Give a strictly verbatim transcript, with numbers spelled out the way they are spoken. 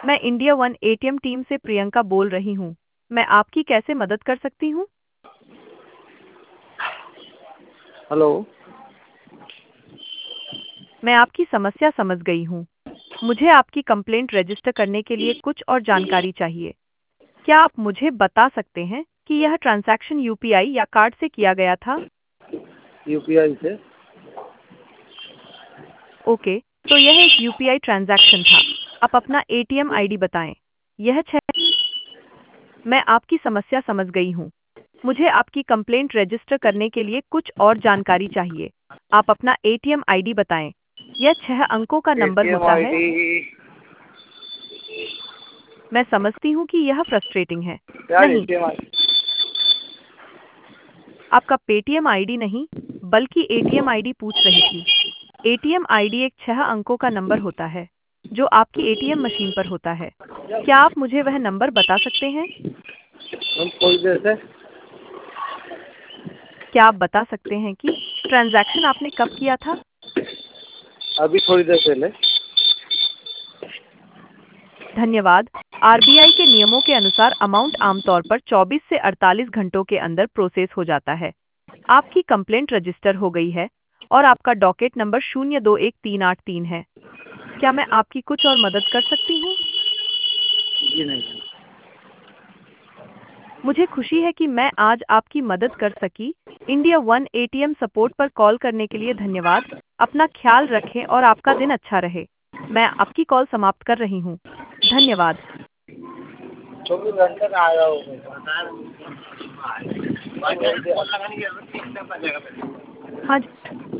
मैं India one ATM team से प्रियंका बोल रही हूँ। मैं आपकी कैसे मदद कर सकती हूँ? हेलो। मैं आपकी समस्या समझ गई हूँ। मुझे आपकी कंप्लेंट रजिस्टर करने के लिए कुछ और जानकारी चाहिए। क्या आप मुझे बता सकते हैं कि यह ट्रांजैक्शन यूपीआई या कार्ड से किया गया था? यूपीआई से। ओके, तो यह एक यूपीआई ट्रांजैक्शन था। आप अपना एटीएम आईडी बताएं। यह छह मैं आपकी समस्या समझ गई हूँ। मुझे आपकी कंप्लेंट रजिस्टर करने के लिए कुछ और जानकारी चाहिए। आप अपना एटीएम आईडी बताएं। यह छह अंकों का नंबर एटीएम होता है। आईडी मैं समझती हूँ कि यह फ्रस्ट्रेटिंग है। क्या? नहीं, एटीएम आईडी आपका पेटीएम आईडी नहीं, बल्कि एटीएम आईडी पूछ रही थी। एटीएम आईडी एक छह अंकों का नंबर होता है, जो आपकी एटीएम मशीन पर होता है। क्या आप मुझे वह नंबर बता सकते हैं? हम थोड़ी देर से। क्या आप बता सकते हैं कि ट्रांजैक्शन आपने कब किया था? अभी थोड़ी देर पहले। धन्यवाद। आरबीआई के नियमों के अनुसार अमाउंट आमतौर पर चौबीस से अड़तालीस घंटों के अंदर प्रोसेस हो जाता है। आपकी कंप्लेंट रजिस्टर हो गई है और आपका डॉकेट नंबर शून्य दो एक तीन आठ तीन है। क्या मैं आपकी कुछ और मदद कर सकती हूँ? जी नहीं। मुझे खुशी है कि मैं आज आपकी मदद कर सकी। इंडिया वन एटीएम सपोर्ट पर कॉल करने के लिए धन्यवाद। अपना ख्याल रखें और आपका दिन अच्छा रहे। मैं आपकी कॉल समाप्त कर रही हूँ। धन्यवाद। चौबीस घंटे का आया होगा। हाँ जी।